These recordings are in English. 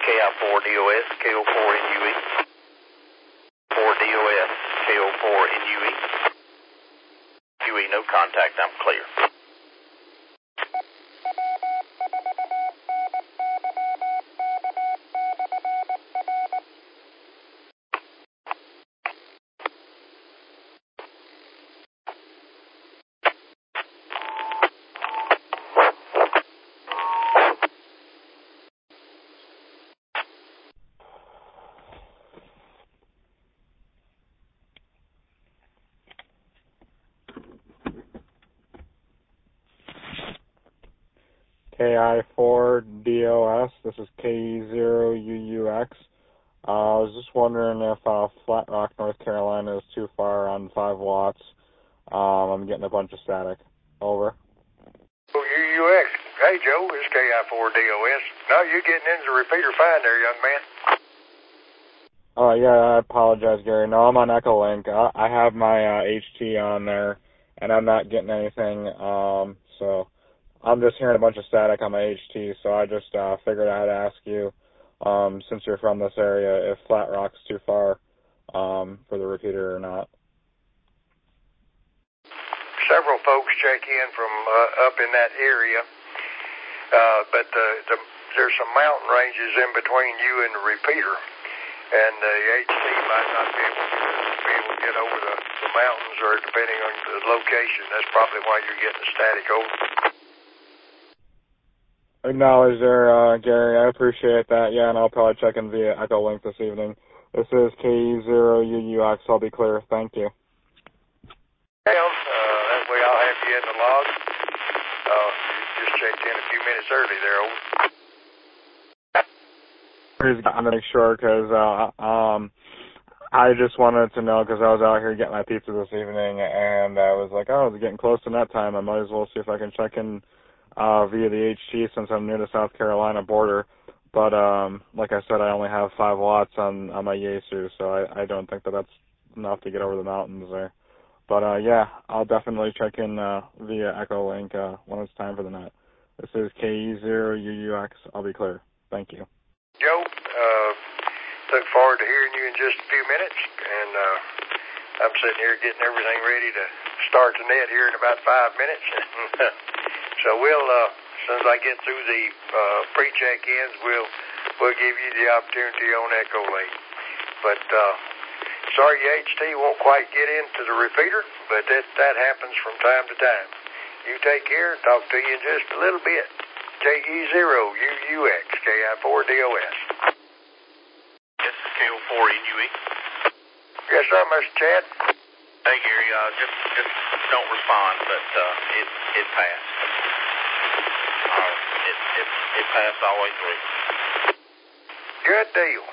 KI4DOS, KO4NUE. 4DOS, KO4NUE. UE, no contact, I'm clear. KI4DOS, this is KE0UUX. I was just wondering if Flat Rock, North Carolina is too far on 5 watts. I'm getting a bunch of static. Over. UUX. Hey, Joe, it's KI4DOS. No, you're getting into the repeater fine there, young man. Yeah, I apologize, Gary. No, I'm on Echolink. I have my HT on there, and I'm not getting anything, so I'm just hearing a bunch of static on my HT, so I just figured I'd ask you, since you're from this area, if Flat Rock's too far for the repeater or not. Several folks check in from up in that area, but there's some mountain ranges in between you and the repeater, and the HT might not be able to get over the mountains, or depending on the location, that's probably why you're getting the static over. Acknowledge there, Gary. I appreciate that. Yeah, and I'll probably check in via Echolink this evening. This is KE0UUX. I'll be clear. Thank you. That way I'll have you in the log. You just checked in a few minutes early there, over. I'm going to make sure, because I just wanted to know, because I was out here getting my pizza this evening, and I was like, oh, it's getting close to nut time. I might as well see if I can check in via the HT, since I'm near the South Carolina border. But like I said, I only have 5 watts on my Yaesu, so I don't think that's enough to get over the mountains there. But yeah, I'll definitely check in via Echolink when it's time for the nut. This is KE0UUX. I'll be clear. Thank you. Joe, look forward to hearing you in just a few minutes, and I'm sitting here getting everything ready to start the net here in about 5 minutes. So we'll, as soon as I get through the pre-check-ins, we'll give you the opportunity on Echolink. But sorry, HT won't quite get into the repeater, but that happens from time to time. You take care. Talk to you in just a little bit. KE0UUX, KI4DOS. This is KO4NUE. Yes, sir, Mr. Chad. Hey, Gary, just don't respond, but it passed. It passed all the way through. Good deal.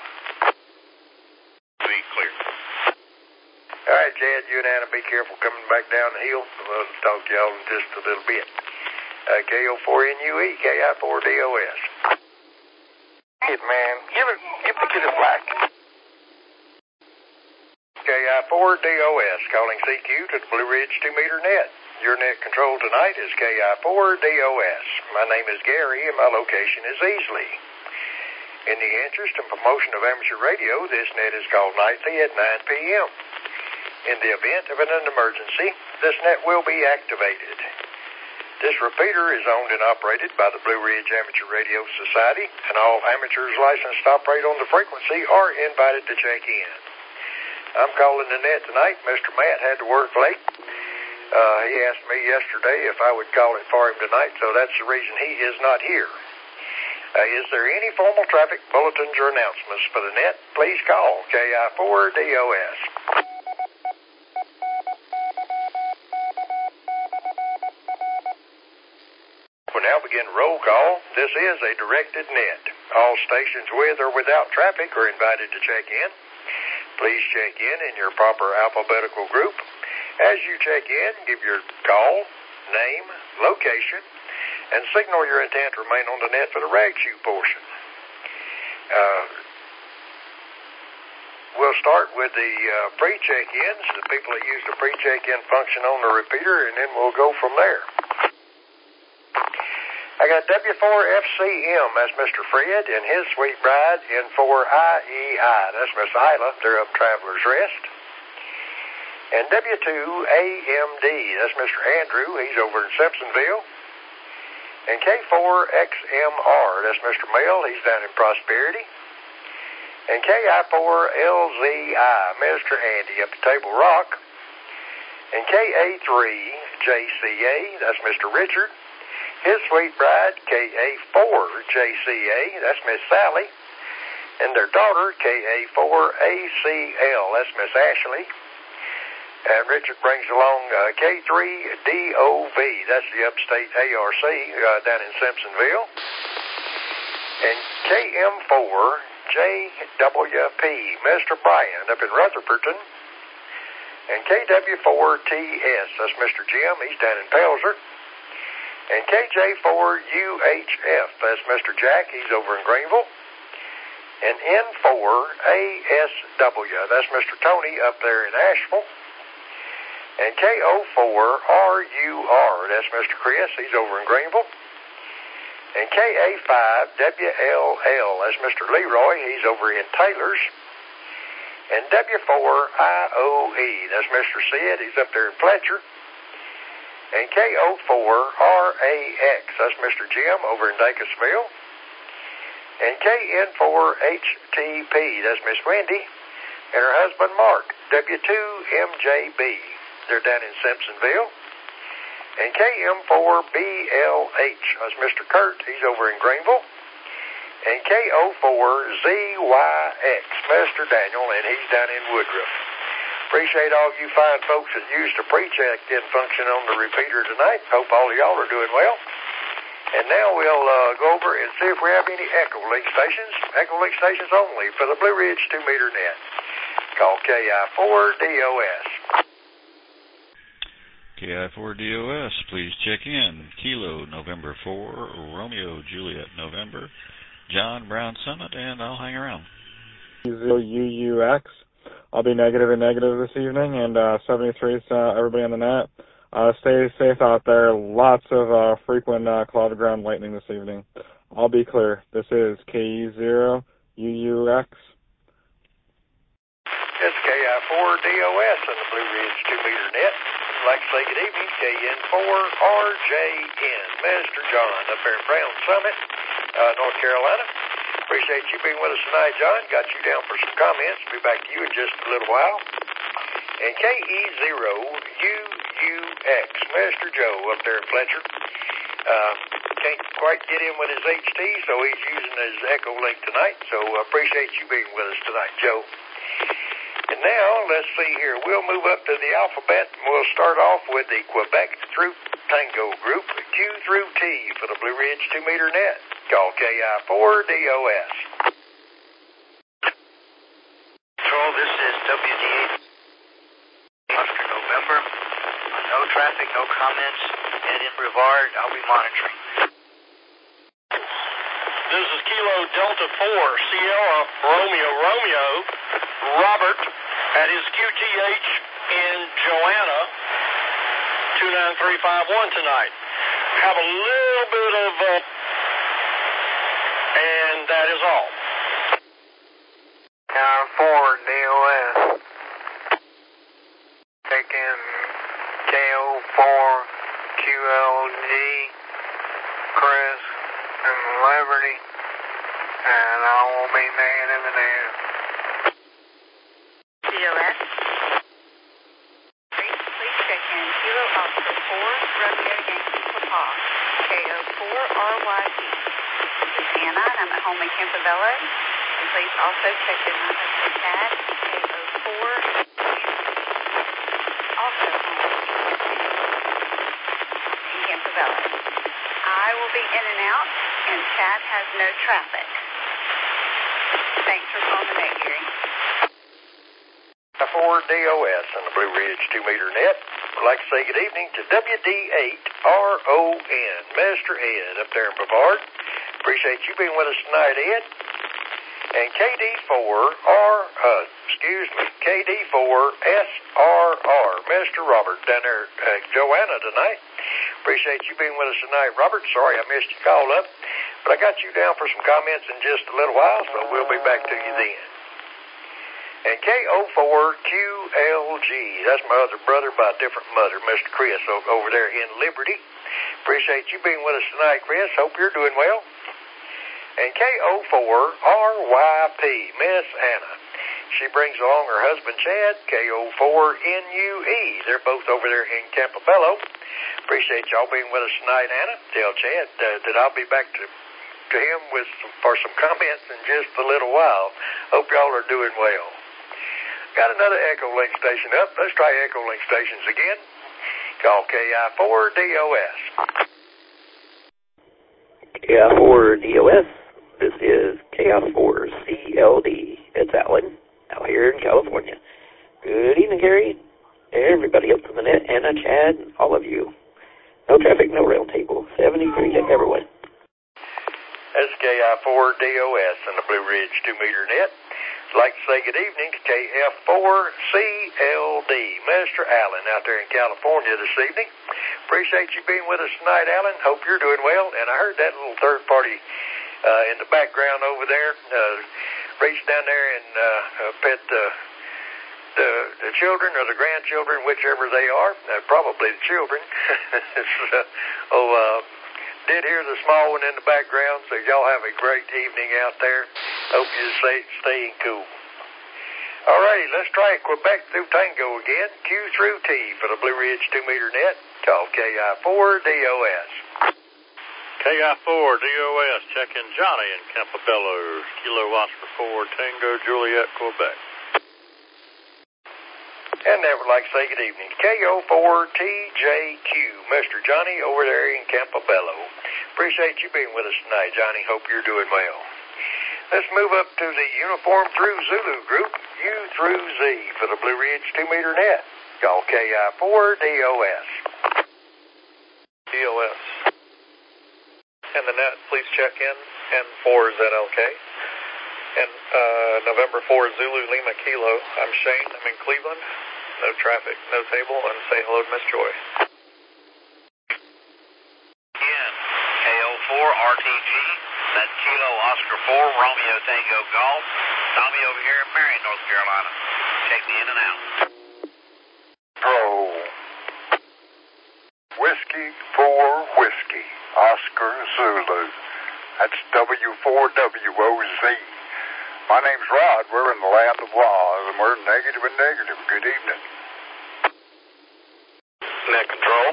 Be clear. All right, Chad, you and Anna be careful coming back down the hill. We'll talk to y'all in just a little bit. KO4NUE, KI4DOS. Shit, man. Give the kid a slack. KI4DOS, calling CQ to the Blue Ridge 2-meter net. Your net control tonight is KI4DOS. My name is Gary, and my location is Easley. In the interest and promotion of amateur radio, this net is called nightly at 9 p.m. In the event of an emergency, this net will be activated. This repeater is owned and operated by the Blue Ridge Amateur Radio Society, and all amateurs licensed to operate on the frequency are invited to check in. I'm calling the net tonight. Mr. Matt had to work late. He asked me yesterday if I would call it for him tonight, so that's the reason he is not here. Is there any formal traffic bulletins or announcements for the net? Please call KI4DOS. We'll now begin roll call. This is a directed net. All stations with or without traffic are invited to check in. Please check in your proper alphabetical group. As you check in, give your call, name, location, and signal your intent to remain on the net for the rag shoe portion. We'll start with the pre-check-ins, the people that use the pre-check-in function on the repeater, and then we'll go from there. I got W4FCM, that's Mr. Fred, and his sweet bride, N4IEI, that's Miss Isla, they're up Traveler's Rest. And W2AMD, that's Mr. Andrew, he's over in Simpsonville. And K4XMR, that's Mr. Mel, he's down in Prosperity. And KI4LZI, Mr. Andy up at Table Rock. And KA3JCA, that's Mr. Richard. His sweet bride, KA4JCA, that's Miss Sally. And their daughter, KA4ACL, that's Miss Ashley. And Richard brings along K3DOV, that's the upstate ARC down in Simpsonville. And KM4JWP, Mr. Brian up in Rutherfordton. And KW4TS, that's Mr. Jim, he's down in Pelzer. And KJ4UHF, that's Mr. Jack, he's over in Greenville. And N4ASW, that's Mr. Tony up there in Asheville. And KO4RUR, that's Mr. Chris, he's over in Greenville. And KA5WLL, that's Mr. Leroy, he's over in Taylor's. And W4IOE, that's Mr. Sid, he's up there in Fletcher. And KO4RAX, that's Mr. Jim over in Dacusville. And KN4HTP, that's Miss Wendy, and her husband Mark, W2MJB, they're down in Simpsonville. And KM4BLH, that's Mr. Kurt, he's over in Greenville. And KO4ZYX, Mr. Daniel, and he's down in Woodruff. Appreciate all you fine folks that used the pre-check-in function on the repeater tonight. Hope all of y'all are doing well. And now we'll go over and see if we have any echo link stations only for the Blue Ridge 2-meter net. Call KI4DOS. KI4DOS, please check in. Kilo, November 4, Romeo, Juliet, November. John Brown Summit, and I'll hang around. UUX. I'll be negative and negative this evening, and 73 everybody on the net. Stay safe out there. Lots of frequent cloud ground lightning this evening. I'll be clear. This is KE0UUX. It's KI4DOS on the Blue Ridge 2-meter net. I'd like to say good evening, KN4RJN. Mr. John up there in Brown Summit, North Carolina. Appreciate you being with us tonight, John. Got you down for some comments. Be back to you in just a little while. And KE0UUX, Mr. Joe up there in Fletcher. Can't quite get in with his HT, so he's using his Echo Link tonight. So appreciate you being with us tonight, Joe. And now, let's see here. We'll move up to the alphabet, and we'll start off with the Quebec Troop Tango Group, Q through T for the Blue Ridge 2-meter net. Call KI4DOS. Control, this is WD8 Oscar November. No traffic, no comments. Head in Brevard. I'll be monitoring. This is Kilo Delta 4, Sierra Romeo, Robert at his QTH in Joanna, 29351 tonight. Have a little bit of, and that is all. 4DOS. Taking KO4QLG, Chris, and Liberty, and I will be negative and negative. DOS. Please check in. Kilo Oscar 4, Romeo Yankee Papa, KO4RYP. This is Anna, and I'm at home in Campobello. And please also check in my husband Chad, KO4, also home in Campobello. I will be in and out, and Chad has no traffic. Thanks for calling the net, Gary. KI4DOS on the Blue Ridge 2-meter net. I'd like to say good evening to WD8RON, Mr. Ed up there in Brevard. Appreciate you being with us tonight, Ed. And KD4SRR, Mr. Robert down there at Joanna tonight. Appreciate you being with us tonight, Robert. Sorry I missed your call up, but I got you down for some comments in just a little while, so we'll be back to you then. And KO4QLG, that's my other brother by a different mother, Mr. Chris, over there in Liberty. Appreciate you being with us tonight, Chris. Hope you're doing well. And KO4RYP, Miss Anna. She brings along her husband, Chad, KO4NUE. They're both over there in Campobello. Appreciate y'all being with us tonight, Anna. Tell Chad that I'll be back to him for some comments in just a little while. Hope y'all are doing well. Got another Echo Link station up. Let's try Echo Link stations again. Call KI4DOS. KI4DOS. This is KI4CLD. It's Alan, out here in California. Good evening, Gary. Everybody else on the net, Anna, Chad, all of you. No traffic, no round table. 73 to everyone. That's KI4DOS on the Blue Ridge 2-meter net. I'd like to say good evening to KF4CLD, Mr. Allen, out there in California this evening. Appreciate you being with us tonight, Allen. Hope you're doing well. And I heard that little third party in the background over there reach down there and pet the children or the grandchildren, whichever they are, probably the children. Did hear the small one in the background, so y'all have a great evening out there. Hope you're staying cool. All righty, let's try Quebec through Tango again. Q through T for the Blue Ridge 2-meter net. Call KI4DOS. KI4DOS, checking Johnny in Campobello, Kilo Oscar 4, Tango, Juliet, Quebec. And I would like to say good evening to KO4TJQ, Mr. Johnny over there in Campobello. Appreciate you being with us tonight, Johnny. Hope you're doing well. Let's move up to the Uniform Through Zulu group, U through Z for the Blue Ridge 2-meter net. Call KI4DOS. DOS. And the net, please check in. N4ZLK. And November 4 Zulu Lima Kilo. I'm Shane. I'm in Cleveland. No traffic, no table, and say hello to Miss Joy. Again, KO4RTG. That's Kilo Oscar 4 Romeo Tango Golf. Tommy over here in Marion, North Carolina. Check me in and out. Control. Whiskey 4 Whiskey. Oscar Zulu. That's W4WOZ. My name's Rod. We're in the land of Oz, and we're negative and negative. Good evening. Net control.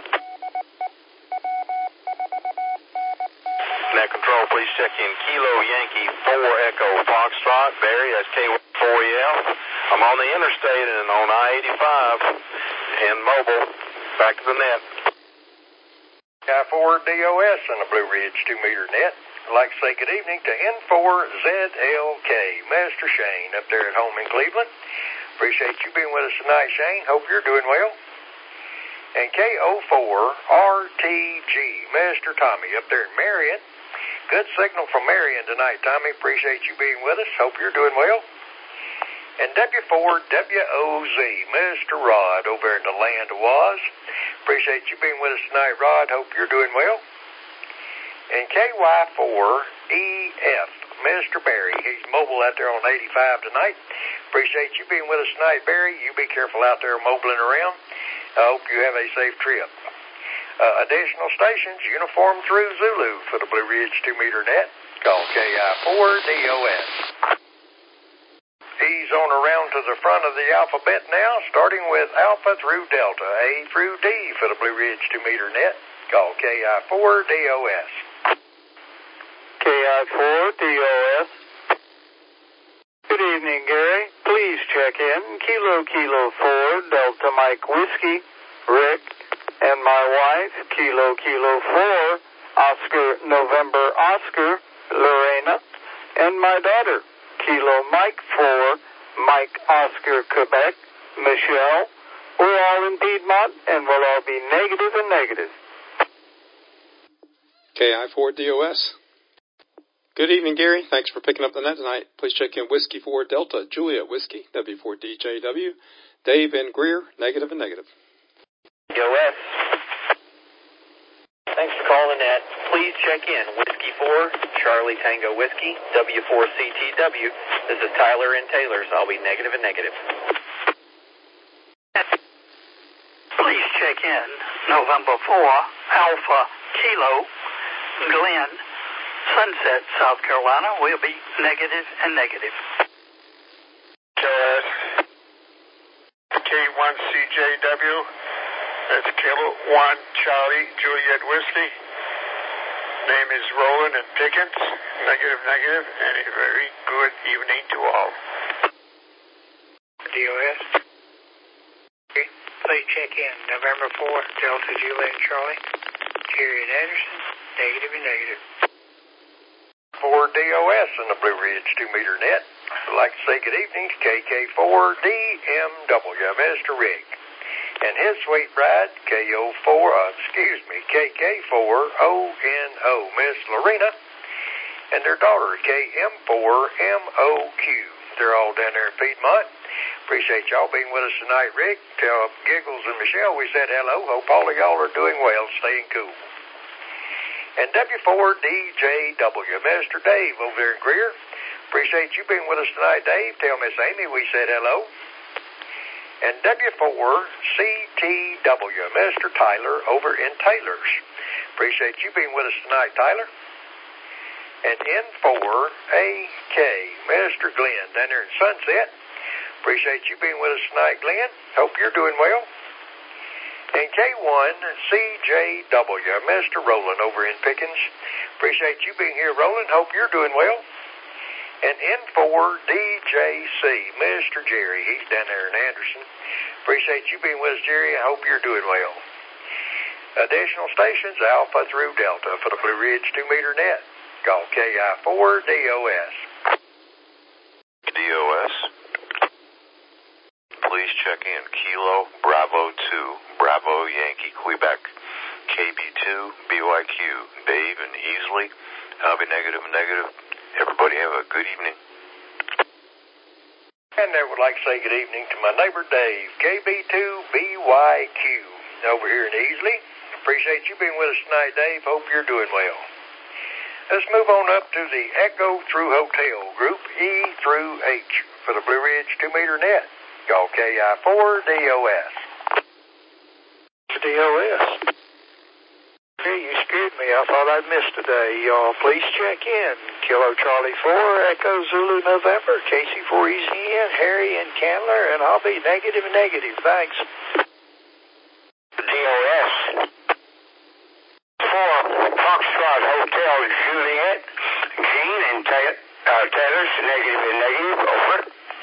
Net control, please check in Kilo Yankee 4 Echo Foxtrot. Barry, that's K4EL. I'm on the interstate and on I-85 and mobile. Back to the net. KI4DOS on the Blue Ridge 2-meter net. I'd like to say good evening to N4ZLK, Master Shane, up there at home in Cleveland. Appreciate you being with us tonight, Shane. Hope you're doing well. And KO4RTG, Master Tommy, up there in Marion. Good signal from Marion tonight, Tommy. Appreciate you being with us. Hope you're doing well. And W4WOZ, Mr. Rod, over in the land of Oz. Appreciate you being with us tonight, Rod. Hope you're doing well. And KY4EF, Mr. Barry. He's mobile out there on 85 tonight. Appreciate you being with us tonight, Barry. You be careful out there mobiling around. I hope you have a safe trip. Additional stations, Uniform Through Zulu for the Blue Ridge 2-meter net. Call KI4DOS. He's on around to the front of the alphabet now, starting with Alpha through Delta, A through D for the Blue Ridge 2-meter net. Call KI4DOS. KI4DOS. Good evening, Gary. Please check in Kilo 4 Delta Mike Whiskey, Rick, and my wife, Kilo 4 Oscar November Oscar, Lorena, and my daughter, Kilo Mike 4 Mike Oscar Quebec, Michelle. We're all in Piedmont, and we'll all be negative and negative. KI4DOS. Good evening, Gary. Thanks for picking up the net tonight. Please check in Whiskey 4 Delta, Juliet Whiskey, W4DJW, Dave and Greer, negative and negative. DOS. Thanks for calling that. Please check in. Whiskey 4, Charlie Tango Whiskey, W4CTW. This is Tyler in Taylor's. I'll be negative and negative. Please check in. November 4, Alpha Kilo, Glen, Sunset, South Carolina. We'll be negative and negative. K1CJW. That's Kilo 1 Charlie Juliet Whiskey. Name is Roland and Pickens. Negative, negative, and a very good evening to all. DOS. Please check in. November 4, Delta Juliet Charlie. Jerry and Anderson. Negative and negative. For DOS in the Blue Ridge 2-meter net, I'd like to say good evening to KK4DMW, Mr. Rick, and his sweet bride, KK4ONO, Miss Lorena, and their daughter, KM4MOQ. They're all down there in Piedmont. Appreciate y'all being with us tonight, Rick. Tell Giggles and Michelle we said hello. Hope all of y'all are doing well, staying cool. And W4DJW, Mr. Dave over there in Greer. Appreciate you being with us tonight, Dave. Tell Miss Amy we said hello. And W4CTW, Mr. Tyler over in Taylor's. Appreciate you being with us tonight, Tyler. And N4AK, Mr. Glenn down there in Sunset. Appreciate you being with us tonight, Glenn. Hope you're doing well. And K1CJW, Mr. Roland over in Pickens. Appreciate you being here, Roland. Hope you're doing well. And N4DJC, Mr. Jerry. He's down there in Anderson. Appreciate you being with us, Jerry. I hope you're doing well. Additional stations, Alpha through Delta for the Blue Ridge 2-meter net. Call KI4DOS. DOS. Please check in. Kilo Bravo 2, Bravo Yankee, Quebec. KB2, BYQ, Dave and Easley. I'll be negative and negative. Everybody have a good evening. And I would like to say good evening to my neighbor Dave, KB2BYQ, over here in Easley. Appreciate you being with us tonight, Dave. Hope you're doing well. Let's move on up to the Echo Through Hotel Group E through H for the Blue Ridge 2-meter net. Call KI4DOS. DOS. Hey, you scared me. I thought I'd missed a day. Y'all, please check in. Kilo Charlie 4, Echo Zulu November, KC4 Easy in, Harry and Candler, and I'll be negative and negative. Thanks. DOS. 4, Foxtrot Hotel Juliet, Gene and Taylor's, negative and negative. Over.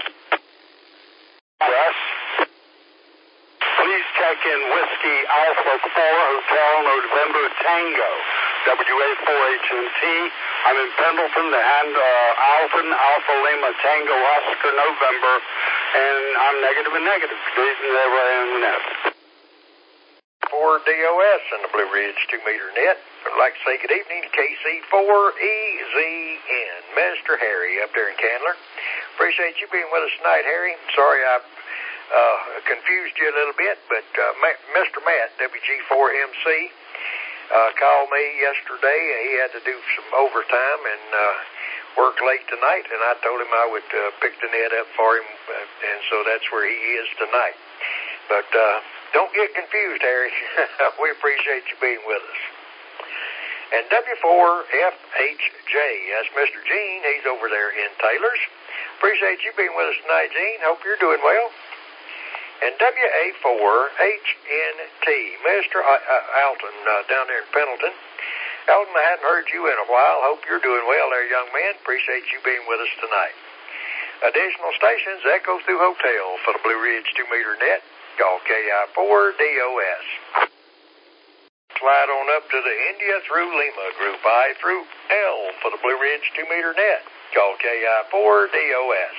Wes. Please check in Whiskey Alpha 4 Hotel November Tango, WA4HMT. I'm in Pendleton, the Alpha Lima Tango Oscar November, and I'm negative and negative. Good evening, everyone in the net. For DOS in the Blue Ridge 2-meter net, I'd like to say good evening to KC4EZN, Mr. Harry up there in Candler. Appreciate you being with us tonight, Harry. Sorry I confused you a little bit, but Mr. Matt, WG4MC, called me yesterday. He had to do some overtime and work late tonight, and I told him I would pick the net up for him, and so that's where he is tonight. But don't get confused, Harry. We appreciate you being with us. And W4FHJ, that's Mr. Gene. He's over there in Taylor's. Appreciate you being with us tonight, Gene. Hope you're doing well. And WA4HNT, Mr. Alton, down there in Pendleton. Alton, I hadn't heard you in a while. Hope you're doing well there, young man. Appreciate you being with us tonight. Additional stations, Echo Through Hotel for the Blue Ridge 2-meter net. Call KI4DOS. Slide on up to the India through Lima, Group I through L for the Blue Ridge 2-meter net. Call KI4DOS.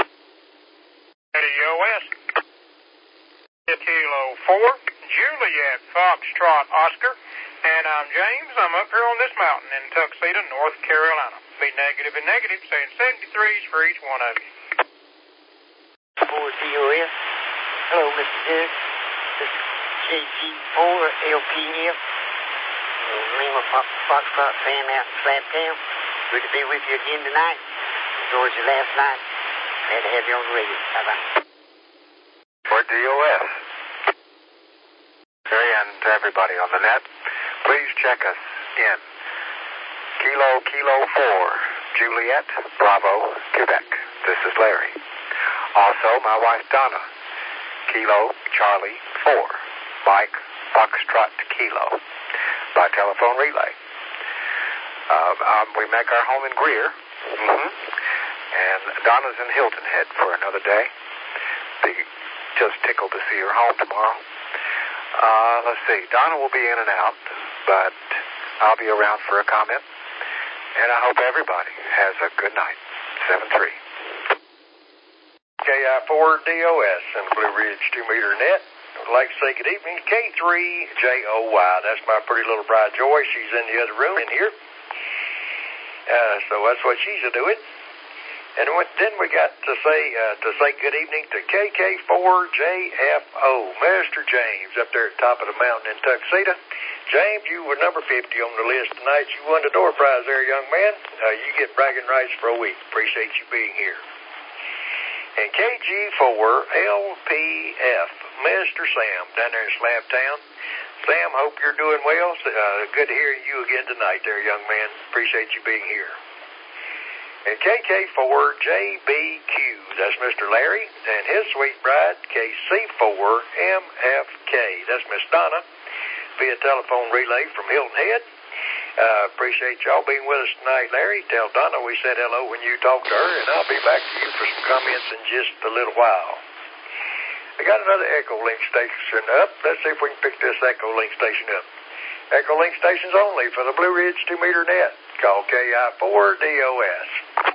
DOS. Kilo 4, Juliet Foxtrot Oscar, and I'm James. I'm up here on this mountain in Tuxedo, North Carolina. Be negative and negative, saying 73s for each one of you. For DOS. Hello, Mr. Dick. This is KC4 LPM. Over. Lima Foxtrot Sam out in Slabtown. Good to be with you again tonight. Enjoyed you last night. Glad to have you on the radio. Bye-bye. For DOS. And everybody on the net, please check us in. Kilo 4, Juliet, Bravo, Quebec. This is Larry. Also, my wife Donna. Kilo Charlie 4, Mike Foxtrot Kilo, by telephone relay. We make our home in Greer, and Donna's in Hilton Head for another day. Be just tickled to see her home tomorrow. Let's see, Donna will be in and out, but I'll be around for a comment, and I hope everybody has a good night. 7-3. KI4DOS and Blue Ridge 2-meter net. I'd like to say good evening to K3JOY. That's my pretty little bride Joy. She's in the other room in here. So that's what she's doing. And then we got to say good evening to KK4JFO, Mr. James, up there at the top of the mountain in Tuxedo. James, you were number 50 on the list tonight. You won the door prize there, young man. You get bragging rights for a week. Appreciate you being here. And KG4LPF, Mr. Sam, down there in Slabtown. Sam, hope you're doing well. Good to hear you again tonight there, young man. Appreciate you being here. And KK4JBQ, that's Mr. Larry, and his sweet bride, KC4MFK, that's Miss Donna, via telephone relay from Hilton Head. Appreciate y'all being with us tonight, Larry. Tell Donna we said hello when you talk to her, and I'll be back to you for some comments in just a little while. I got another Echolink station up. Let's see if we can pick this Echolink station up. Echolink stations only for the Blue Ridge 2-meter net. Call KI4DOS.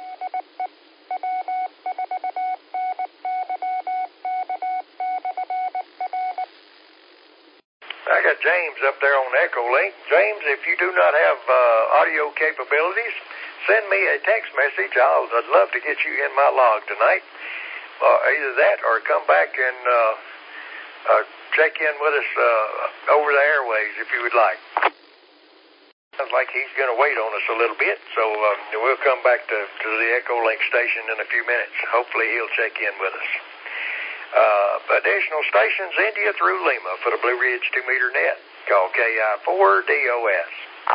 I got James up there on Echolink. James, if you do not have audio capabilities, send me a text message. I'd love to get you in my log tonight. Either that or come back and check in with us over the airways if you would like. Sounds like he's going to wait on us a little bit, so we'll come back to the Echolink station in a few minutes. Hopefully he'll check in with us. Additional stations, India through Lima for the Blue Ridge 2-meter net. Call KI4DOS.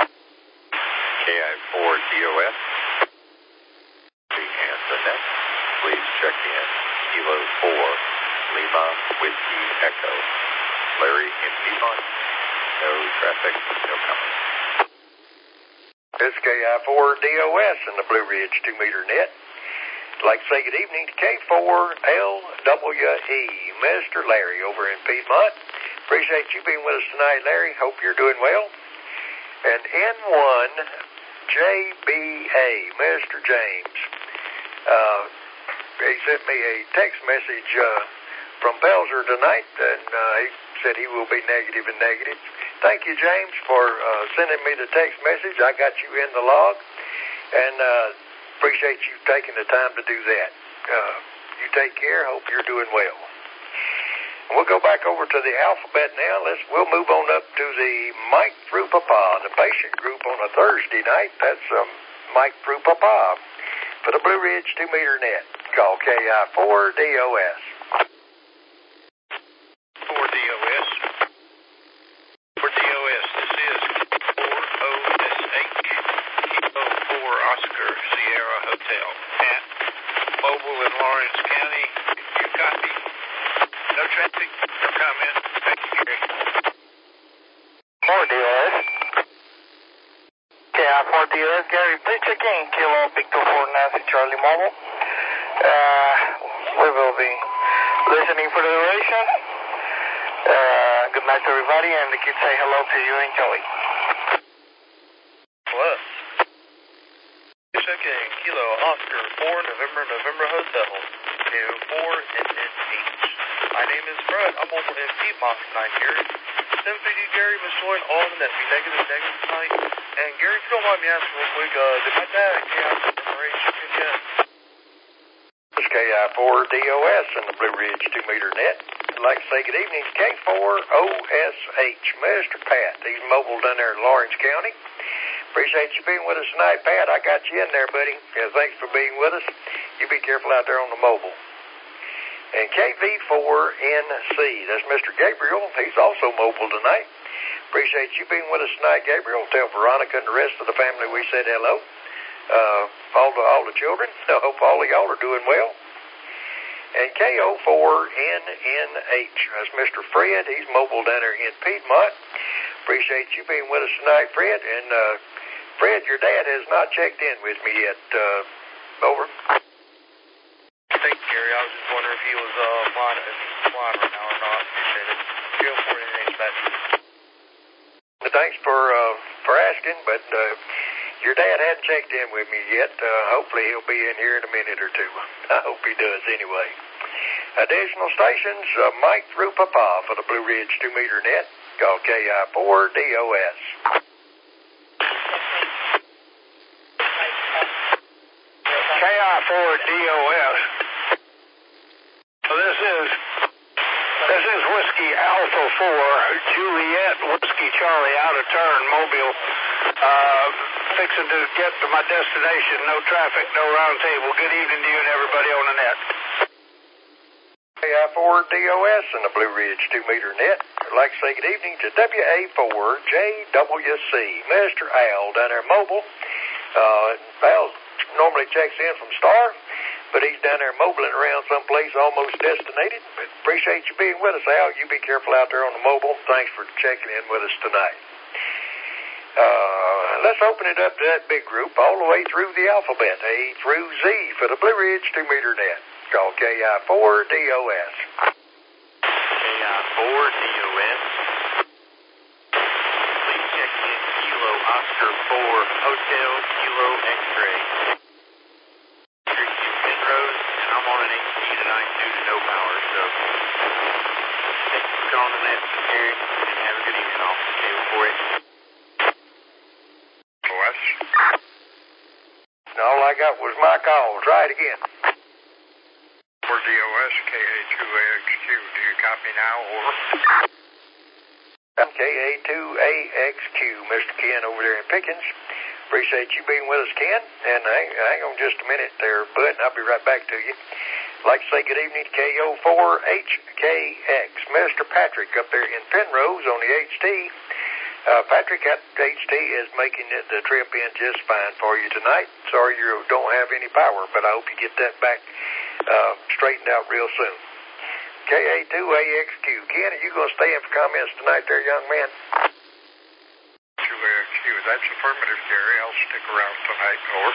KI4DOS. And the net. Please check in. Kilo 4, Lima, Whiskey, Echo. Larry in Piedmont. No traffic, no comments. This is KI4DOS in the Blue Ridge 2-meter net. I'd like to say good evening to K4LWE, Mr. Larry over in Piedmont. Appreciate you being with us tonight, Larry. Hope you're doing well. And N1JBA, Mr. James. He sent me a text message from Belzer tonight, and he said he will be negative and negative. Thank you, James, for sending me the text message. I got you in the log, and appreciate you taking the time to do that. You take care. Hope you're doing well. We'll go back over to the alphabet now. We'll move on up to the Mike Through Papa, the patient group on a Thursday night. That's Mike Through Papa for the Blue Ridge 2-meter net. Call KI4DOS. 4DOS. For DOS, this is 4OSH, Kilo 4 Oscar Sierra Hotel at Mobile in Lawrence County. You copy? No traffic, no comment. Thank you, Gary. 4DOS. KI4DOS. Gary, please check in. Kilo Victor 4 Nancy Charlie Mobile. We will be listening for the duration. Good night to everybody, and the kids say hello to you and Joey. What? Checking Kilo Oscar 4 November Hotel to 4NNH. My name is Fred. I'm over in Piedmont tonight, Gary. 750 Gary was joined all in that be negative tonight. And Gary, if you don't mind me asking real quick, did my dad and KI4 chicken yet? This is KI4DOS in the Blue Ridge 2-meter net. I'd like to say good evening to K4OSH, Mr. Pat. He's mobile down there in Lawrence County. Appreciate you being with us tonight, Pat. I got you in there, buddy. Yeah, thanks for being with us. You be careful out there on the mobile. And KV4NC, that's Mr. Gabriel. He's also mobile tonight. Appreciate you being with us tonight, Gabriel. Tell Veronica and the rest of the family we said hello. All the children. I hope all of y'all are doing well. And KO4NNH, that's Mr. Fred. He's mobile down there in Piedmont. Appreciate you being with us tonight, Fred. And Fred, your dad has not checked in with me yet. Over. Thanks, Gary. I was just wondering if he was flying right now or not. Appreciate it. KO4NNH, back to you. Thanks for asking, but your dad hadn't checked in with me yet. Hopefully he'll be in here in a minute or two. I hope he does anyway. Additional stations, Mike through Papa for the Blue Ridge 2-meter net. Call KI4DOS. KI4DOS. This is Whiskey Alpha 4, Juliet Whiskey Charlie, out of turn, Mobile. Fixing to get to my destination. No traffic, no round table. Good evening to you and everybody on the net. KI4DOS and the Blue Ridge 2-meter net. I'd like to say good evening to WA4JWC, Mr. Al down there mobile. Al normally checks in from Star, but he's down there mobiling around someplace almost destinated. But appreciate you being with us, Al. You be careful out there on the mobile. Thanks for checking in with us tonight. Let's open it up to that big group all the way through the alphabet, A through Z for the Blue Ridge 2-meter net. Call KI4DOS. KI4DOS. Please check in Kilo Oscar 4 Hotel Kilo X-ray. Penrose, and I'm on an HT tonight due to no power, so thanks for calling the net, Gary, and have a good evening all. KO4H. All I got was my call. Try it again. For DOS, KA2AXQ. Do you copy now, over? I'm KA2AXQ, Mr. Ken over there in Pickens. Appreciate you being with us, Ken. And hang on just a minute there, bud, and I'll be right back to you. I'd like to say good evening to KO4HKX. Mr. Patrick up there in Penrose on the HT. Patrick, that HT is making the trip in just fine for you tonight. Sorry you don't have any power, but I hope you get that back straightened out real soon. KA2AXQ. Ken, are you going to stay in for comments tonight there, young man? 2AXQ. That's affirmative, Gary. I'll stick around tonight, over.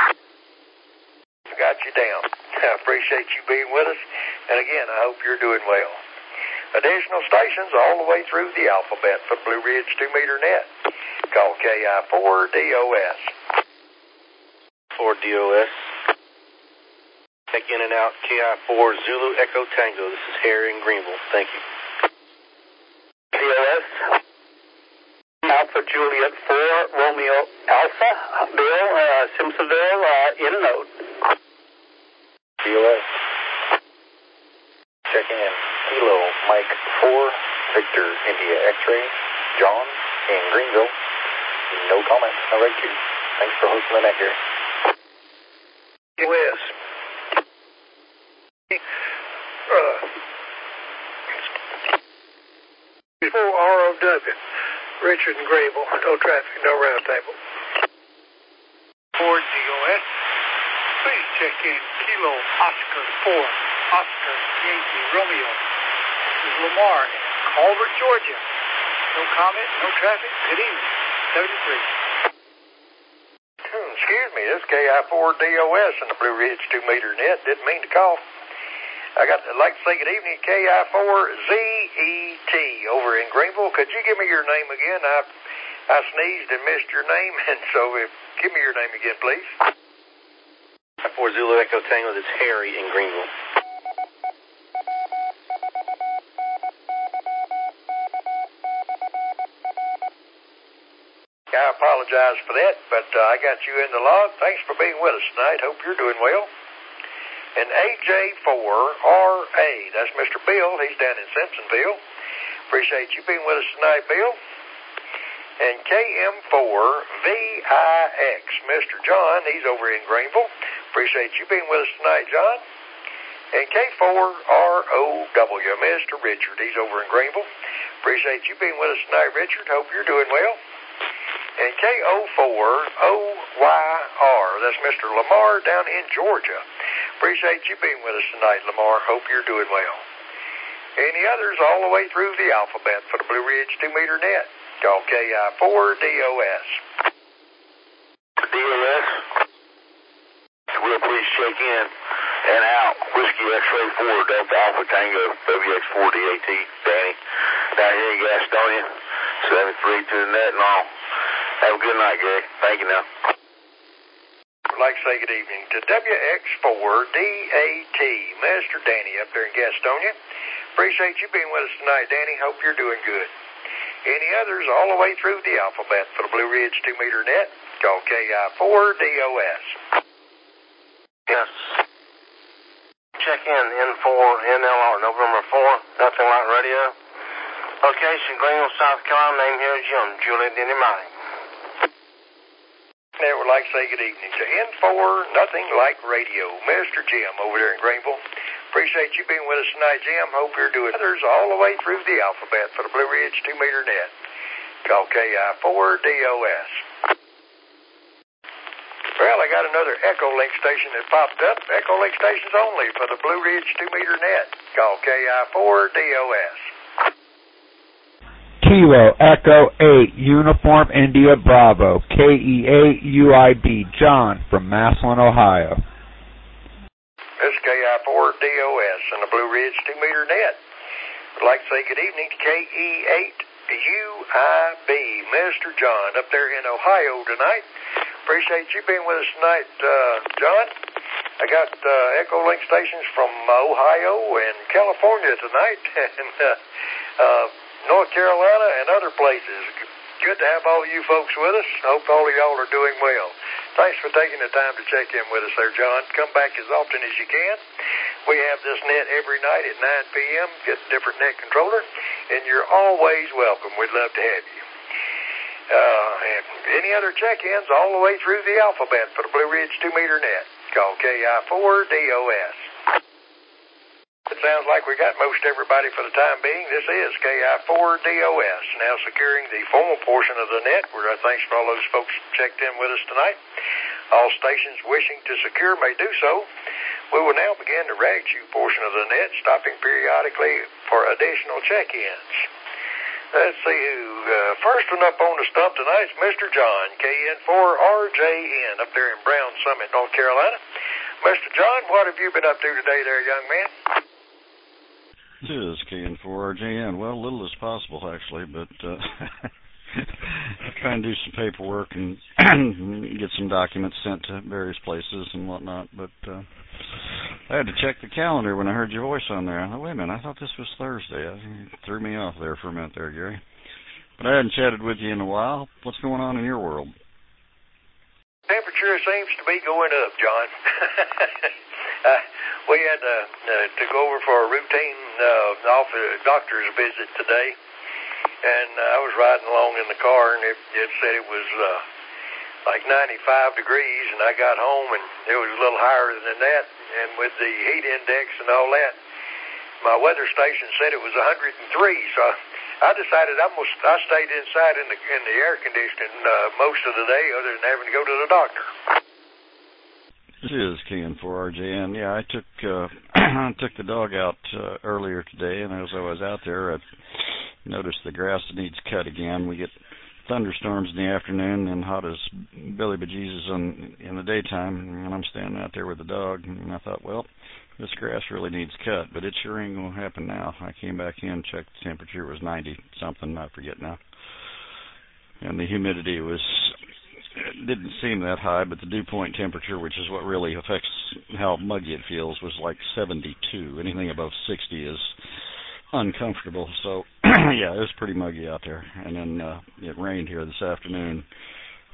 Got you down. I appreciate you being with us. And again, I hope you're doing well. Additional stations all the way through the alphabet for Blue Ridge 2-meter net. Call KI4DOS. 4DOS. Check in and out KI4 Zulu Echo Tango. This is Harry in Greenville. Thank you. POS. Alpha Juliet 4 Romeo Alpha. Bill Simpsonville in a note. POS. Checking in. Kilo Mike 4 Victor India X-ray. John in Greenville. No comments. No red queue. Thanks for hosting the net here. POS. Before ROW, Richard and Grable, no traffic, no round table. Ford DOS, please check in Kilo Oscar 4, Oscar Yankee Romeo. This is Lamar in Culver, Georgia. No comment, no traffic, good evening, 73. Excuse me, this is KI4DOS in the Blue Ridge 2-meter net. Didn't mean to call. I'd like to say good evening, KI4ZET over in Greenville. Could you give me your name again? I sneezed and missed your name, and so give me your name again, please. 4 Zulu Echo Tango, that's Harry in Greenville. I apologize for that, but I got you in the log. Thanks for being with us tonight. Hope you're doing well. And And AJ4RA, that's Mr. Bill. He's down in Simpsonville. Appreciate you being with us tonight, Bill. And KM4VIX, Mr. John, he's over in Greenville. Appreciate you being with us tonight, John. And K4ROW, Mr. Richard, he's over in Greenville. Appreciate you being with us tonight, Richard. Hope you're doing well. And KO4OYR, that's Mr. Lamar down in Georgia. Appreciate you being with us tonight, Lamar. Hope you're doing well. Any others all the way through the alphabet for the Blue Ridge 2-meter net? Call KI4DOS. DOS, will please check in and out. Whiskey X-ray 4, Delta Alpha Tango, WX4DAT, Danny. Down here in Gastonia, 73 to the net and all. Have a good night, Gary. Thank you now. I'd like to say good evening to WX4DAT, Mr. Danny up there in Gastonia. Appreciate you being with us tonight, Danny. Hope you're doing good. Any others all the way through the alphabet for the Blue Ridge 2-meter net? Call KI4DOS. Yes. Check in N4NLR, November 4, nothing like radio. Location, Greenville, South Carolina. Name here is Jim, Juliet Denny Mike. I would like to say good evening to N4 Nothing Like Radio, Mr. Jim over there in Greenville. Appreciate you being with us tonight, Jim. Hope you're doing others all the way through the alphabet for the Blue Ridge 2-meter net. Call KI4DOS. Well, I got another Echo Link station that popped up. Echo Link stations only for the Blue Ridge 2-meter net. Call KI4DOS. Kilo Echo 8 Uniform India Bravo KEAUIB John from Massillon, Ohio. This is KI4DOS and the Blue Ridge 2-meter net. I'd like to say good evening to KE8UIB, Mr. John up there in Ohio tonight. Appreciate you being with us tonight, John. I got Echo Link stations from Ohio and California tonight, and North Carolina and other places. Good to have all of you folks with us. Hope all of y'all are doing well. Thanks for taking the time to check in with us there, John. Come back as often as you can. We have this net every night at 9 p.m. Get a different net controller, and you're always welcome. We'd love to have you. And any other check-ins all the way through the alphabet for the Blue Ridge 2-meter net. Call KI4DOS. It sounds like we got most everybody for the time being. This is KI4DOS, now securing the formal portion of the net. We're thanks for all those folks who checked in with us tonight. All stations wishing to secure may do so. We will now begin the rag chew portion of the net, stopping periodically for additional check-ins. Let's see who. First one up on the stump tonight is Mr. John, KN4RJN, up there in Brown Summit, North Carolina. Mr. John, what have you been up to today there, young man? This is KN4RJN. Well, little as possible, actually, but try and do some paperwork and get some documents sent to various places and whatnot. But I had to check the calendar when I heard your voice on there. I thought, wait a minute, I thought this was Thursday. It threw me off there for a minute there, Gary. But I hadn't chatted with you in a while. What's going on in your world? Temperature seems to be going up, John. We had to go over for a routine doctor's visit today, and I was riding along in the car, and it said it was like 95 degrees, and I got home, and it was a little higher than that, and with the heat index and all that, my weather station said it was 103, so I decided I stayed inside in the air conditioning most of the day, other than having to go to the doctor. This is KN4RJN. Yeah, I took the dog out earlier today, and as I was out there, I noticed the grass needs cut again. We get thunderstorms in the afternoon and hot as Billy Bejesus in the daytime, and I'm standing out there with the dog, and I thought, well, this grass really needs cut, but it sure ain't going to happen now. I came back in, checked the temperature, was 90-something, I forget now. And the humidity didn't seem that high, but the dew point temperature, which is what really affects how muggy it feels, was like 72. Anything above 60 is uncomfortable. So, yeah, it was pretty muggy out there. And then it rained here this afternoon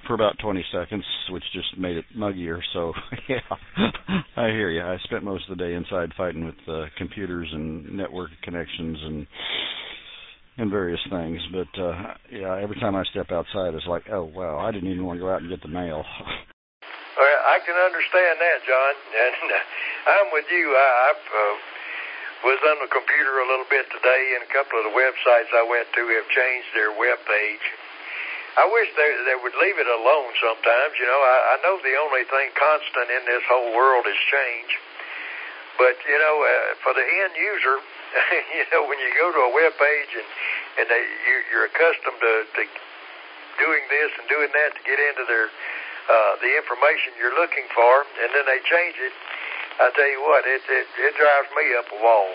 for about 20 seconds, which just made it muggier. So, yeah, I hear you. I spent most of the day inside fighting with computers and network connections and various things. But, yeah, every time I step outside, it's like, oh, wow, I didn't even want to go out and get the mail. Well, I can understand that, John, and I'm with you. I was on the computer a little bit today, and a couple of the websites I went to have changed their web page. I wish they would leave it alone sometimes. You know, I know the only thing constant in this whole world is change. But, you know, for the end user, you know, when you go to a web page and you're accustomed to doing this and doing that to get into their the information you're looking for, and then they change it, I tell you what, it drives me up a wall.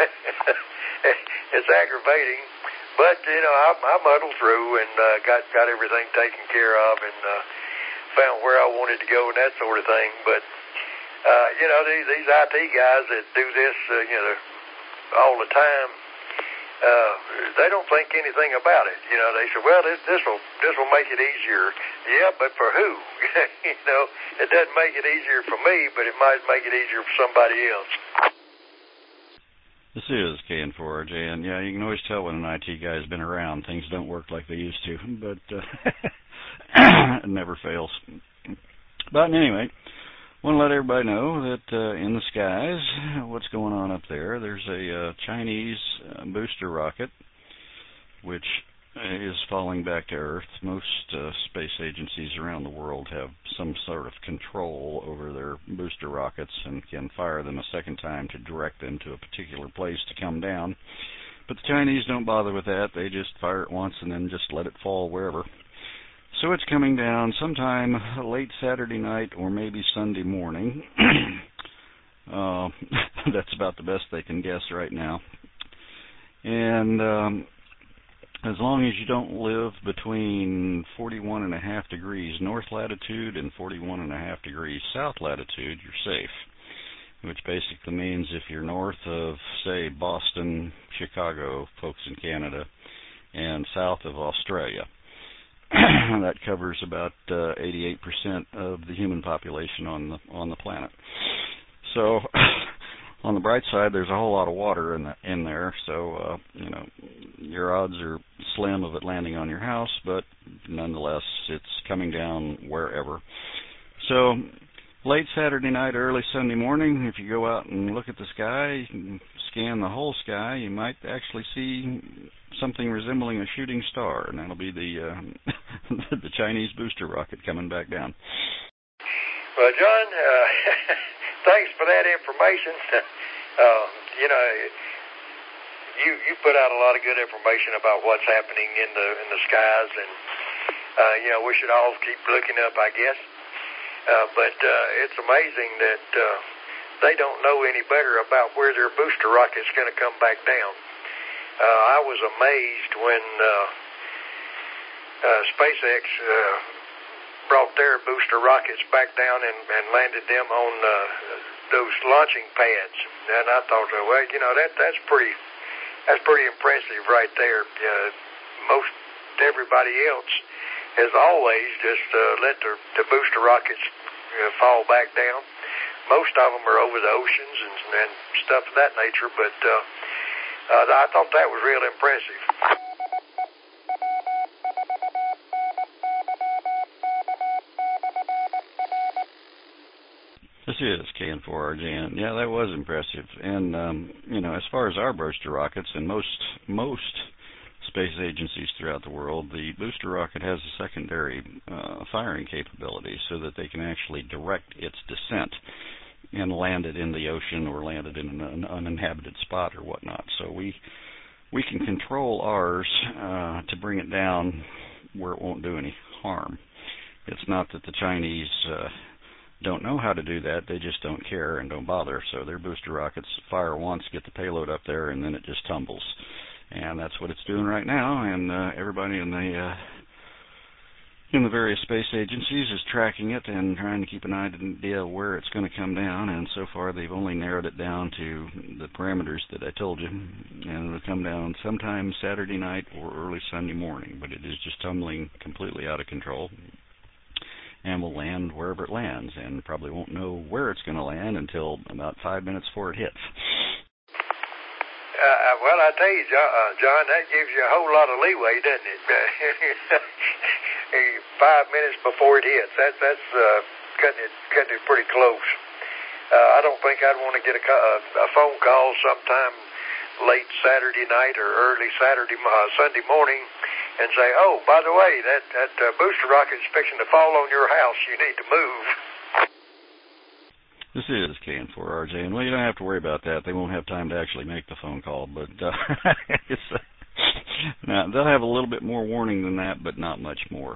It's aggravating. But, you know, I muddled through and got everything taken care of and found where I wanted to go and that sort of thing. But, you know, these IT guys that do this, you know, all the time, they don't think anything about it. You know, they say, well, this will make it easier. Yeah, but for who? You know, it doesn't make it easier for me, but it might make it easier for somebody else. This is KN4RJ, and yeah, you can always tell when an IT guy's been around. Things don't work like they used to, but it never fails. But anyway, want to let everybody know that in the skies, what's going on up there, there's a Chinese booster rocket, which is falling back to Earth. Most space agencies around the world have some sort of control over their booster rockets and can fire them a second time to direct them to a particular place to come down. But the Chinese don't bother with that. They just fire it once and then just let it fall wherever. So it's coming down sometime late Saturday night or maybe Sunday morning. That's about the best they can guess right now. And as long as you don't live between 41.5 degrees north latitude and 41.5 degrees south latitude, you're safe, which basically means if you're north of, say, Boston, Chicago, folks in Canada, and south of Australia, that covers about 88% of the human population on the planet. So on the bright side, there's a whole lot of water in there, so you know, your odds are slim of it landing on your house, but nonetheless, it's coming down wherever. So late Saturday night, early Sunday morning, if you go out and look at the sky, you can scan the whole sky, you might actually see something resembling a shooting star, and that'll be the the Chinese booster rocket coming back down. Well, John, thanks for that information. You know, you put out a lot of good information about what's happening in the skies, and you know, we should all keep looking up, I guess. But it's amazing that they don't know any better about where their booster rocket's going to come back down. I was amazed when SpaceX brought their booster rockets back down and landed them on those launching pads, and I thought, well, you know, that's pretty impressive right there. Most everybody else has always just let the booster rockets fall back down. Most of them are over the oceans and stuff of that nature, but I thought that was real impressive. This is KN4RJ, and yeah, that was impressive. And you know, as far as our booster rockets and most space agencies throughout the world, the booster rocket has a secondary firing capability so that they can actually direct its descent and land it in the ocean or land it in an uninhabited spot or whatnot. So we can control ours to bring it down where it won't do any harm. It's not that the Chinese don't know how to do that, they just don't care and don't bother. So their booster rockets fire once, get the payload up there, and then it just tumbles. And that's what it's doing right now, and everybody in the various space agencies is tracking it and trying to keep an idea where it's going to come down, and so far they've only narrowed it down to the parameters that I told you, and it'll come down sometime Saturday night or early Sunday morning, but it is just tumbling completely out of control. and will land wherever it lands, and probably won't know where it's going to land until about 5 minutes before it hits. Well, I tell you, John, that gives you a whole lot of leeway, doesn't it? 5 minutes before it hits. That's cutting it pretty close. I don't think I'd want to get a phone call sometime late Saturday night or early Sunday morning and say, oh, by the way, that booster rocket is fixing to fall on your house. You need to move. This is KN4RJ, and well, you don't have to worry about that. They won't have time to actually make the phone call, but now they'll have a little bit more warning than that, but not much more.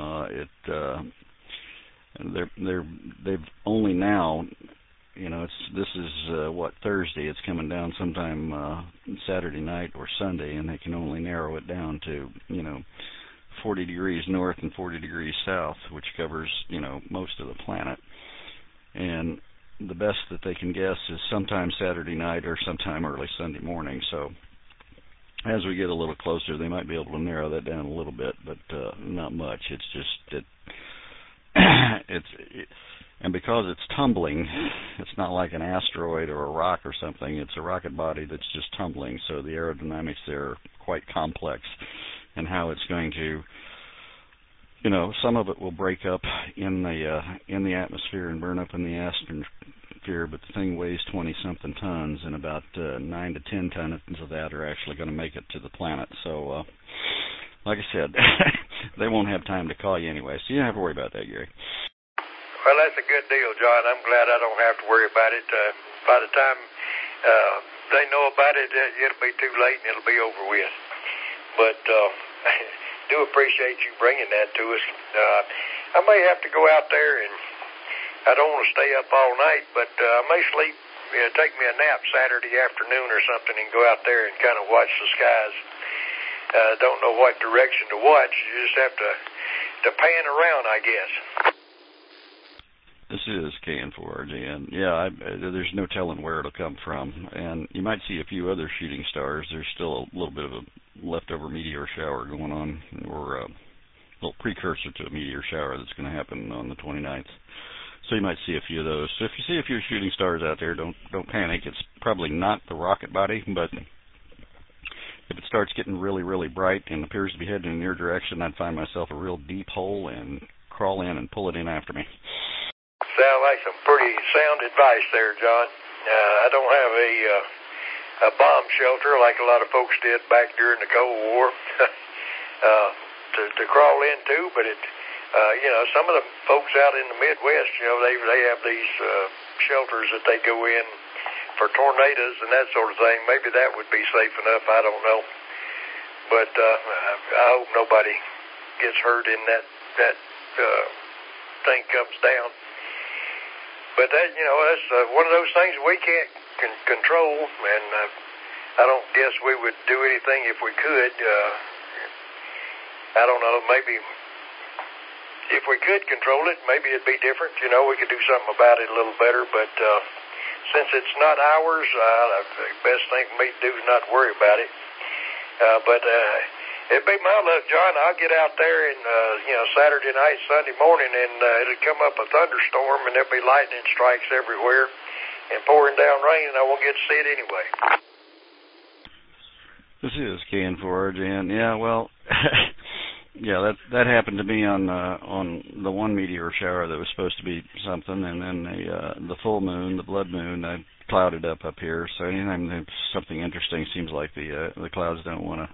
They've only now, this is Thursday. It's coming down sometime Saturday night or Sunday, and they can only narrow it down to 40 degrees north and 40 degrees south, which covers most of the planet. And the best that they can guess is sometime Saturday night or sometime early Sunday morning. So as we get a little closer, they might be able to narrow that down a little bit, but not much. It's just and because it's tumbling, it's not like an asteroid or a rock or something. It's a rocket body that's just tumbling. So the aerodynamics there are quite complex, and how it's going to, some of it will break up in the atmosphere and burn up in the atmosphere, but the thing weighs 20-something tons, and about 9 to 10 tons of that are actually going to make it to the planet. So, like I said, they won't have time to call you anyway, so you don't have to worry about that, Gary. Well, that's a good deal, John. I'm glad I don't have to worry about it. By the time they know about it, it'll be too late and it'll be over with. But do appreciate you bringing that to us. I may have to go out there, and I don't want to stay up all night, but I may sleep, take me a nap Saturday afternoon or something and go out there and kind of watch the skies. Don't know what direction to watch. You just have to pan around, I guess. This is KN4RJ, and yeah, there's no telling where it'll come from. And you might see a few other shooting stars. There's still a little bit of a leftover meteor shower going on, or a little precursor to a meteor shower that's going to happen on the 29th. So you might see a few of those. So if you see a few shooting stars out there, don't panic. It's probably not the rocket body, but if it starts getting really, really bright and appears to be heading in your direction, I'd find myself a real deep hole and crawl in and pull it in after me. Sound like some pretty sound advice there, John. I don't have a bomb shelter like a lot of folks did back during the Cold War to crawl into, but some of the folks out in the Midwest, they have these shelters that they go in for tornadoes and that sort of thing. Maybe that would be safe enough. I don't know, but I hope nobody gets hurt in that thing comes down. But that's one of those things we can't control, and I don't guess we would do anything if we could. I don't know, maybe if we could control it, maybe it'd be different. We could do something about it a little better, but since it's not ours, the best thing for me to do is not worry about it. But it'd be my luck, John. I'll get out there and Saturday night, Sunday morning, and it'll come up a thunderstorm, and there'll be lightning strikes everywhere and pouring down rain, and I won't get to see it anyway. This is KN4RJ, and yeah, well, yeah, that happened to me on the one meteor shower that was supposed to be something, and then the full moon, the blood moon, I clouded up here. So anytime something interesting, seems like the clouds don't want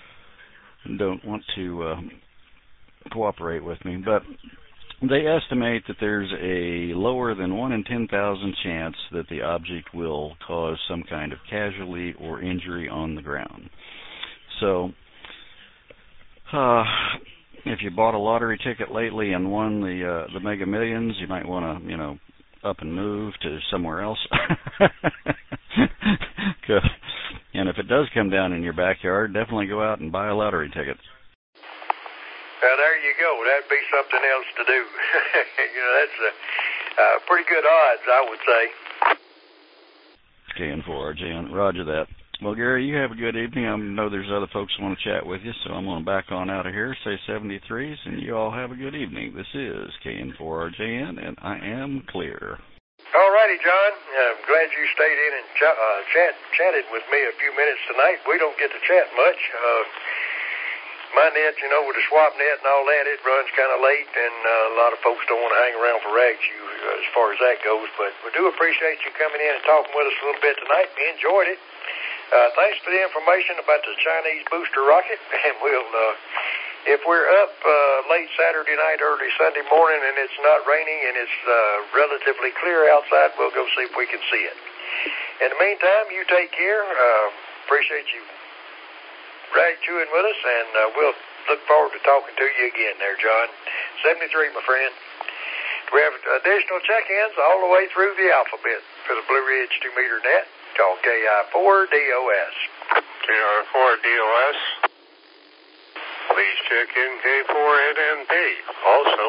to cooperate with me. But they estimate that there's a lower than 1 in 10,000 chance that the object will cause some kind of casualty or injury on the ground. So if you bought a lottery ticket lately and won the Mega Millions, you might want to, up and move to somewhere else. And if it does come down in your backyard, definitely go out and buy a lottery ticket. Well, there you go. That'd be something else to do. That's pretty good odds, I would say. KN4RJ, roger that. Well, Gary, you have a good evening. I know there's other folks who want to chat with you, so I'm going to back on out of here, say 73s, and you all have a good evening. This is KN4RJN, and I am clear. All righty, John. I'm glad you stayed in and chatted with me a few minutes tonight. We don't get to chat much. My net, you know, with the swap net and all that, it runs kind of late, and a lot of folks don't want to hang around for RagTU as far as that goes. But we do appreciate you coming in and talking with us a little bit tonight. We enjoyed it. Thanks for the information about the Chinese booster rocket, and we'll, if we're up late Saturday night, early Sunday morning, and it's not raining and it's relatively clear outside, we'll go see if we can see it. In the meantime, you take care. Appreciate you RagTUing with us, and we'll look forward to talking to you again there, John. 73, my friend. We have additional check-ins all the way through the alphabet for the Blue Ridge 2-meter net. Call KI4DOS. KI4DOS. Please check in K4NNP. Also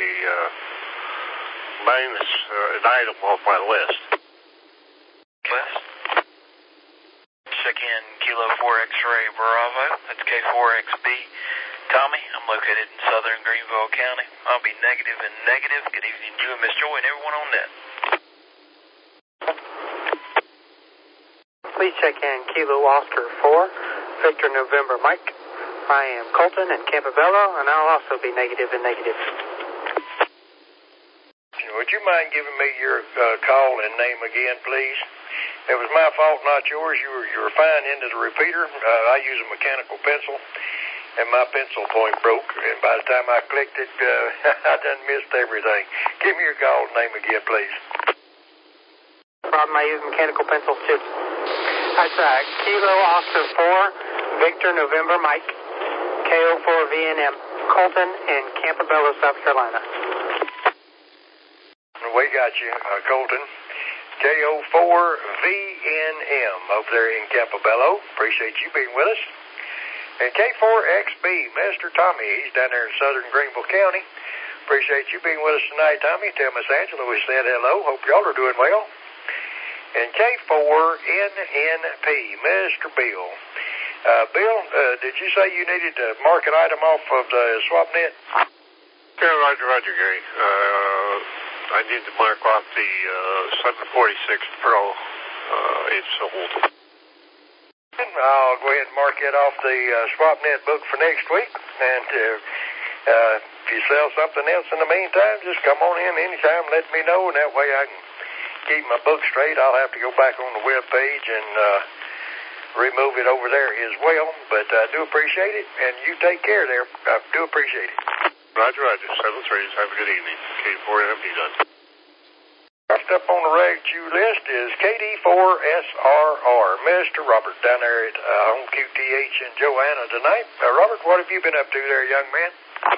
an item off my list. Check in Kilo 4 X-ray Bravo. That's K4XB. Tommy, I'm located in southern Greenville County. I'll be negative and negative. Good evening to you and Miss Joy and everyone on net. Please check in Kilo Oscar 4, Victor November Mike. I am Colton in Campobello, and I'll also be negative and negative. Would you mind giving me your call and name again, please? It was my fault, not yours. You were fine into the repeater. I use a mechanical pencil, and my pencil point broke. And by the time I clicked it, I done missed everything. Give me your call and name again, please. Problem, I use mechanical pencils too. That's Kilo Oscar 4, Victor November Mike, KO4VNM, Colton in Campobello, South Carolina. We got you, Colton. KO4VNM over there in Campobello. Appreciate you being with us. And K4XB, Mr. Tommy, he's down there in southern Greenville County. Appreciate you being with us tonight, Tommy. Tell Miss Angela we said hello. Hope y'all are doing well. And K4NNP, Mr. Bill. Bill, did you say you needed to mark an item off of the swap net? Yeah, Roger, Gary. I need to mark off the 746 Pro. It's sold. I'll go ahead and mark it off the swap net book for next week. And if you sell something else in the meantime, just come on in anytime. Let me know, and that way I can keep my book straight. I'll have to go back on the web page and remove it over there as well. But I do appreciate it, and you take care there. I do appreciate it. Roger. 7-3s. Have a good evening. K4NMP done. First up on the RagTU list is KD4SRR, Mr. Robert, down there at Home QTH in Joanna tonight. Robert, what have you been up to there, young man?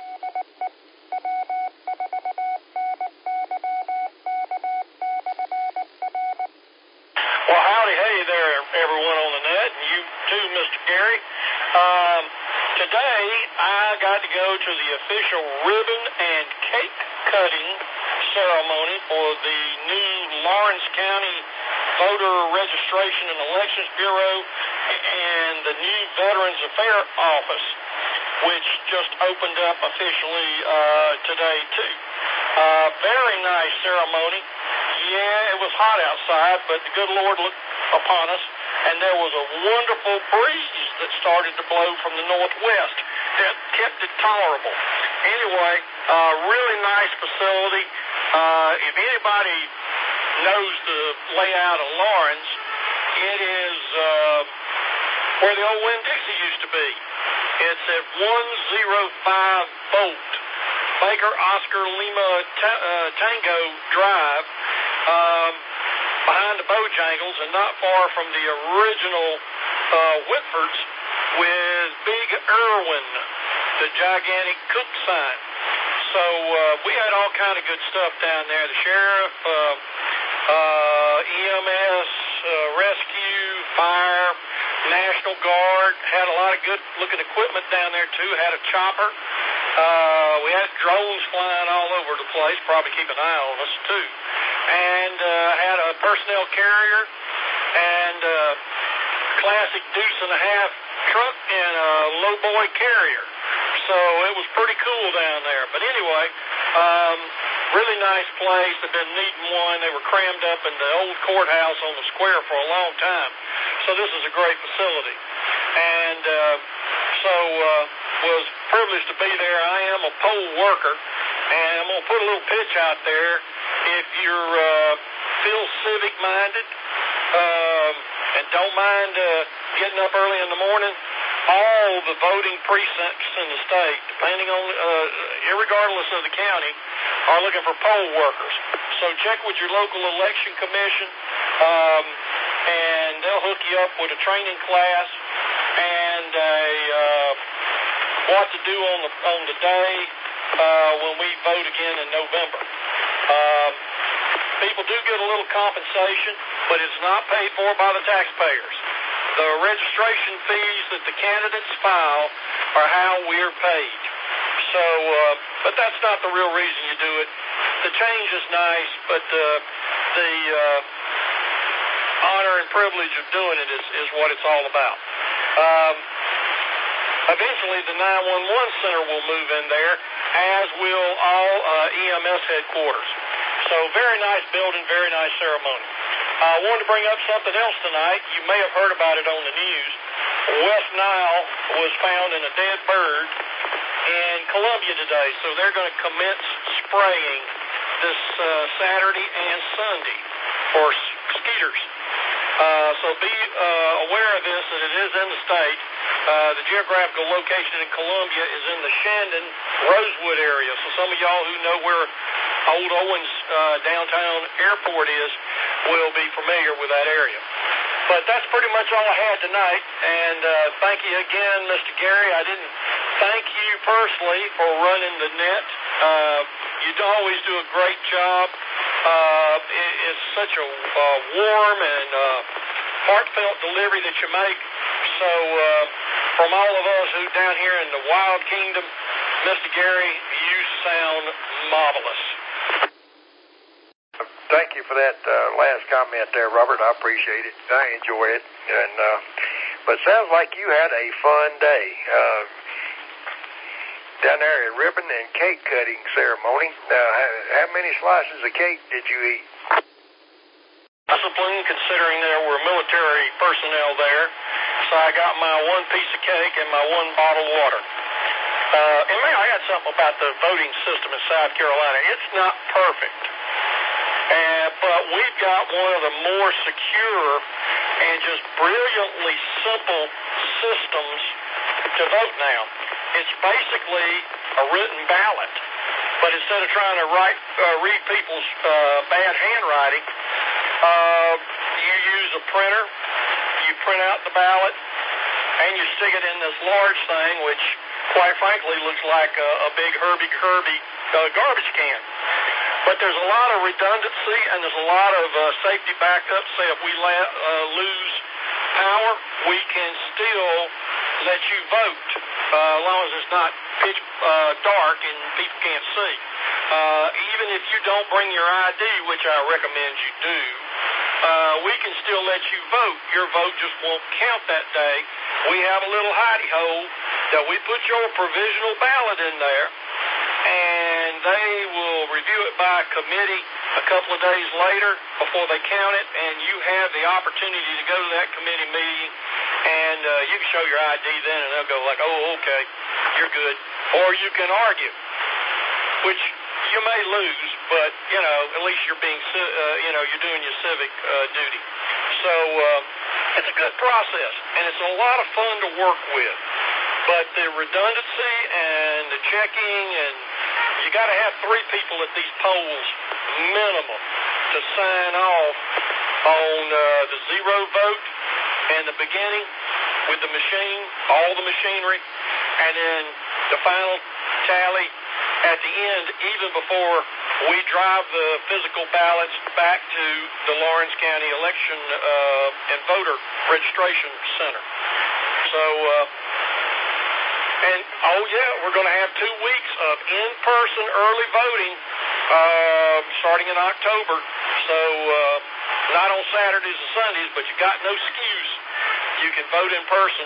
Well, howdy, hey there, everyone on the net, and you too, Mr. Gary. Today, I got to go to the official ribbon and cake cutting ceremony for the new Lawrence County Voter Registration and Elections Bureau and the new Veterans Affairs Office, which just opened up officially today, too. Very nice ceremony. Yeah, it was hot outside, but the good Lord looked upon us, and there was a wonderful breeze that started to blow from the northwest that kept it tolerable. Anyway, really nice facility. If anybody knows the layout of Lawrence, it is where the old Winn-Dixie used to be. It's at 105 Bolt, Baker Oscar Lima Tango Drive, behind the Bojangles and not far from the original Whitfords with Big Irwin, the gigantic cook sign. So we had all kind of good stuff down there. The sheriff, EMS, rescue, fire, National Guard, had a lot of good looking equipment down there too, had a chopper. We had drones flying all over the place, probably keep an eye on us too. And had a personnel carrier and classic deuce and a half truck and a lowboy carrier. So it was pretty cool down there. But anyway, really nice place. They've been needing one. They were crammed up in the old courthouse on the square for a long time. So this is a great facility. And was privileged to be there. I am a poll worker, and I'm going to put a little pitch out there. If you're feel civic-minded and don't mind getting up early in the morning, all the voting precincts in the state, depending on, irregardless of the county, are looking for poll workers. So check with your local election commission, and they'll hook you up with a training class and what to do on the day when we vote again in November. People do get a little compensation, but it's not paid for by the taxpayers. The registration fees that the candidates file are how we're paid. So, but that's not the real reason you do it. The change is nice, but the honor and privilege of doing it is what it's all about. Eventually, the 911 center will move in there, as will all EMS headquarters. So very nice building, very nice ceremony. I wanted to bring up something else tonight. You may have heard about it on the news. West Nile was found in a dead bird in Columbia today, so they're going to commence spraying this Saturday and Sunday for skeeters. So be aware of this, that it is in the state. The geographical location in Columbia is in the Shandon-Rosewood area. So some of y'all who know where Old Owens downtown airport is will be familiar with that area. But that's pretty much all I had tonight. And thank you again, Mr. Gary. I didn't thank you personally for running the net. You always do a great job. It's such a warm and heartfelt delivery that you make. So from all of us who down here in the Wild Kingdom, Mr. Gary, you sound marvelous. Thank you for that last comment there, Robert. I appreciate it. I enjoy it. And but it sounds like you had a fun day down there at ribbon and cake cutting ceremony. How many slices of cake did you eat? Discipline, considering there were military personnel there, so I got my one piece of cake and my one bottle of water. And may I add something about the voting system in South Carolina? It's not perfect, but we've got one of the more secure and just brilliantly simple systems to vote now. It's basically a written ballot, but instead of trying to read people's bad handwriting, you use a printer, you print out the ballot, and you stick it in this large thing, which, quite frankly, looks like a big Herbie garbage can. But there's a lot of redundancy, and there's a lot of safety backup. Say if we lose power, we can still let you vote, as long as it's not pitch dark and people can't see. Even if you don't bring your ID, which I recommend you do, we can still let you vote. Your vote just won't count that day. We have a little hidey hole that we put your provisional ballot in there, and they will review it by committee a couple of days later before they count it, and you have the opportunity to go to that committee meeting, and you can show your ID then, and they'll go like, oh, okay, you're good. Or you can argue, which you may lose, but, at least you're being, you're doing your civic duty. So it's a good process, and it's a lot of fun to work with. But the redundancy and the checking, and you got to have 3 people at these polls minimum to sign off on the zero vote in the beginning with the machine, all the machinery, and then the final tally at the end, even before we drive the physical ballots back to the Lawrence County Election and Voter Registration Center. So, we're going to have 2 weeks of in-person early voting starting in October. So, not on Saturdays and Sundays, but you got no excuse. you can vote in person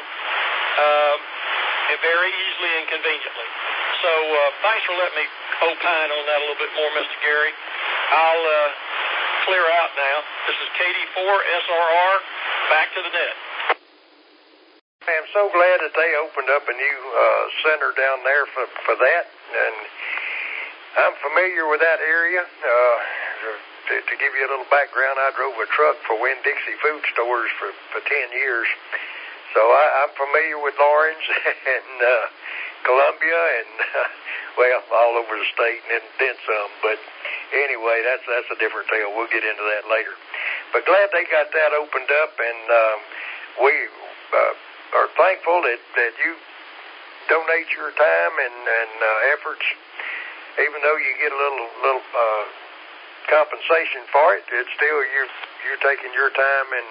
very easily and conveniently. So thanks for letting me opine on that a little bit more, Mr. Gary. I'll clear out now. This is KD4SRR, back to the net. I'm so glad that they opened up a new center down there for that, and I'm familiar with that area. To give you a little background, I drove a truck for Winn-Dixie Food Stores for 10 years, so I'm familiar with Laurens and Columbia and, well, all over the state and then some, but anyway, that's a different tale. We'll get into that later. But glad they got that opened up, and we are thankful that you donate your time and efforts, even though you get a little compensation for it. It's still you're taking your time and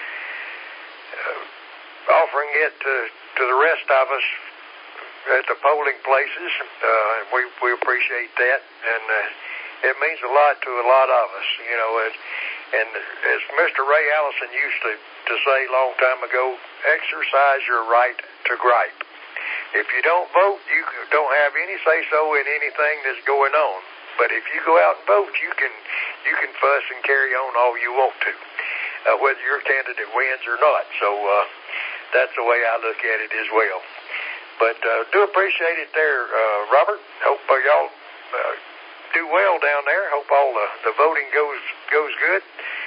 offering it to the rest of us at the polling places. We appreciate that, and it means a lot to a lot of us, you know. And as Mr. Ray Allison used to say a long time ago, exercise your right to gripe. If you don't vote, you don't have any say-so in anything that's going on. But if you go out and vote, you can fuss and carry on all you want to, whether your candidate wins or not. So that's the way I look at it as well. But do appreciate it there, Robert. Hope y'all do well down there. Hope all the voting goes good.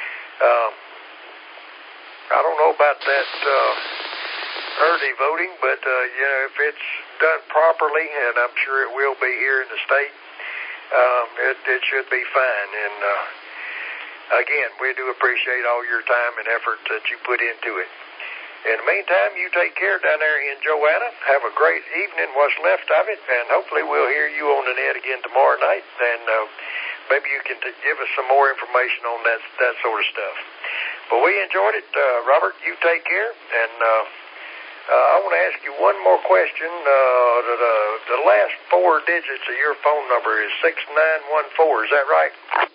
I don't know about that early voting, but you know, if it's done properly, and I'm sure it will be here in the state, it should be fine. And again, we do appreciate all your time and effort that you put into it. In the meantime, you take care down there in Joanna. Have a great evening, what's left of it, and hopefully we'll hear you on the net again tomorrow night, and maybe you can give us some more information on that sort of stuff. But we enjoyed it. Robert, you take care, and I want to ask you one more question. The last 4 digits of your phone number is 6914, is that right?